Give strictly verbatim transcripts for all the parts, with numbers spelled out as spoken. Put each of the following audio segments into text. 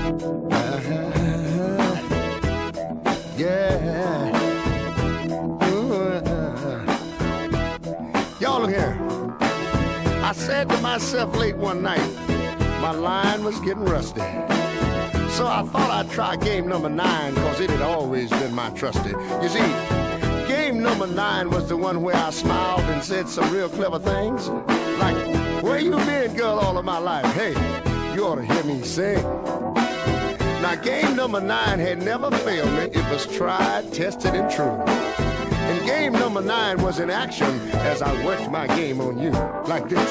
Uh-huh. Yeah. Uh-huh. Y'all look here. I said to myself late one night, my line was getting rusty. So I thought I'd try game number nine, cause it had always been my trusty. You see, game number nine was the one where I smiled and said some real clever things. Like, where you been, girl, all of my life? Hey, you ought to hear me sing. Now, game number nine had never failed me. It was tried, tested, and true. And game number nine was in action as I worked my game on you, like this.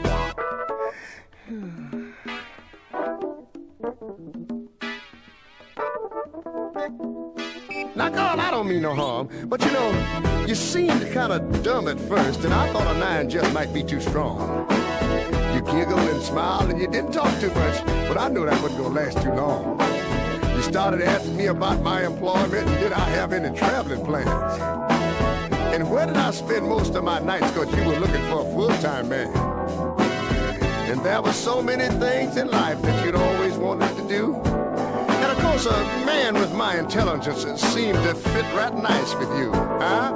Now, girl, I don't mean no harm, but you know, you seemed kind of dumb at first, and I thought a nine just might be too strong. You giggled and smiled, and you didn't talk too much, but I knew that wasn't gonna last too long. You started asking me about my employment, and did I have any traveling plans? And where did I spend most of my nights, because you were looking for a full-time man. And there were so many things in life that you'd always wanted to do. And of course, a man with my intelligence seemed to fit right nice with you, huh?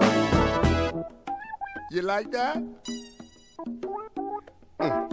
You like that? Mm.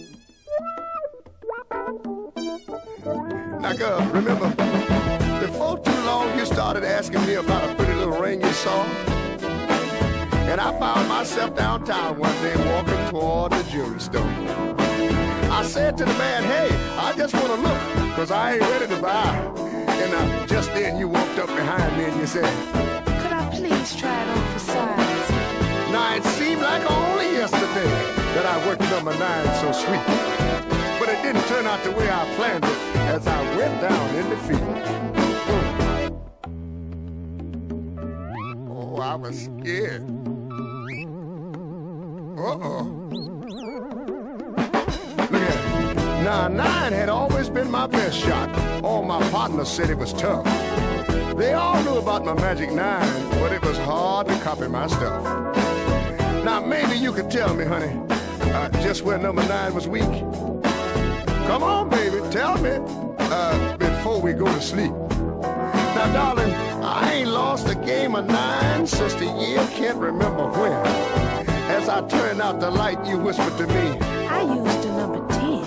Now, girl, remember, before too long, you started asking me about a pretty little ring you saw. And I found myself downtown one day walking toward the jewelry store. I said to the man, hey, I just want to look, because I ain't ready to buy. And uh, just then you walked up behind me and you said, could I please try it on for size? Now, it seemed like only yesterday that I worked number nine so sweet. But it didn't turn out the way I planned it as I went down in defeat. Oh, I was scared. Uh-oh. Look at it. Now, nine had always been my best shot. All my partners said it was tough. They all knew about my magic nine, but it was hard to copy my stuff. Now, maybe you could tell me, honey, uh, just where number nine was weak. Come on, baby, tell me uh, before we go to sleep. Now, darling, I ain't lost a game of nine since the year can't remember when. As I turned out the light, you whispered to me, I used a number ten.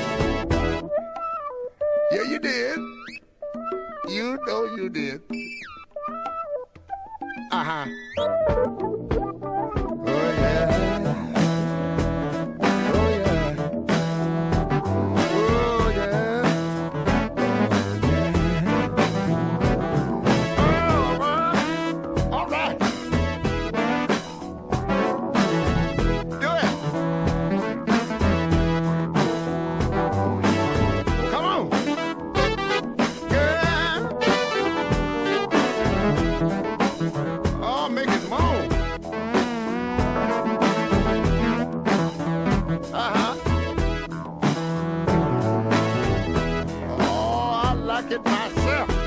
Yeah, you did. You know you did. Uh-huh. Oh, yeah. Oh, yeah. Oh, yeah. Oh, all right. Do it. Come on. Yeah. Oh, make it moan. Uh-huh. Oh, I like it myself.